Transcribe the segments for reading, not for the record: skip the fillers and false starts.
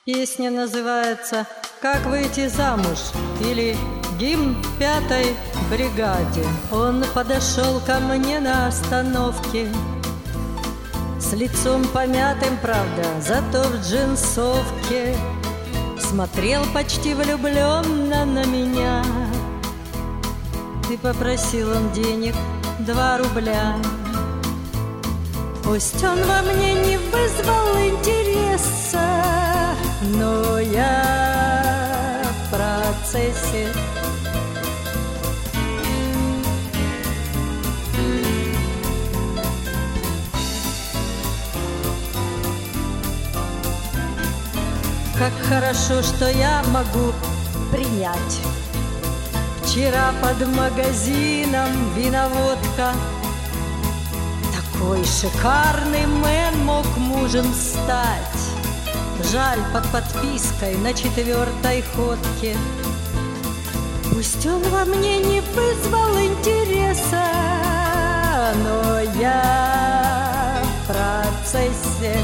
Песня называется «Как выйти замуж» или «Гимн 5-й бригаде». Он подошел ко мне на остановке, с лицом помятым, правда, зато в джинсовке. Смотрел почти влюбленно на меня, и попросил он денег 2 рубля. Пусть он во мне не вызвал интереса, но я в процессе. Как хорошо, что я могу принять. Вчера под магазином виноводка. Такой шикарный мэн мог мужем стать. Жаль, под подпиской на 4-й ходке. Пусть он во мне не вызвал интереса, но я в процессе.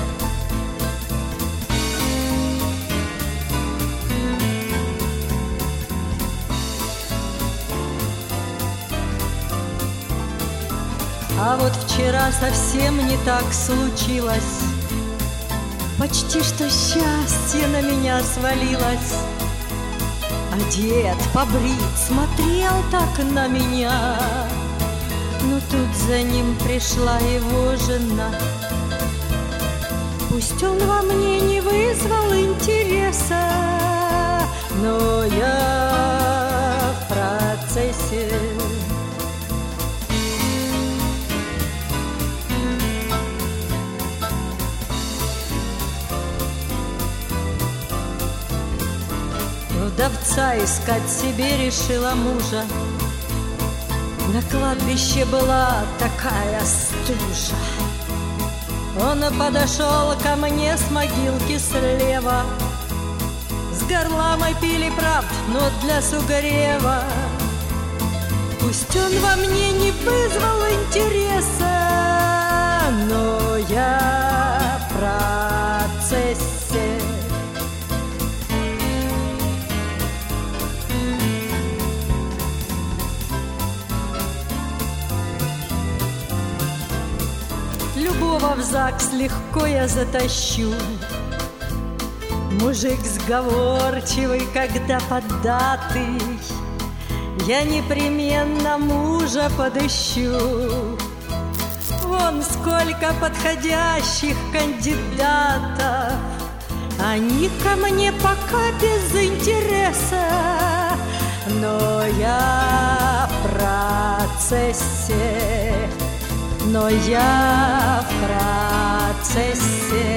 А вот вчера совсем не так случилось. Почти что счастье на меня свалилось. Одет, побрит, смотрел так на меня. Но тут за ним пришла его жена. Пусть он во мне не вызвал интереса, но я в процессе. Вдовца искать себе решила мужа. На кладбище была такая стужа. Он подошел ко мне с могилки слева. С горла мы пили, правда, но для сугрева. Пусть он во мне не вызвал интереса, но я в процессе. Любого в ЗАГС легко я затащу. Мужик сговорчивый, когда поддатый, я непременно мужа подыщу. Вон сколько подходящих кандидатов, они ко мне пока без интереса, но я в процессе. Но я в процессе.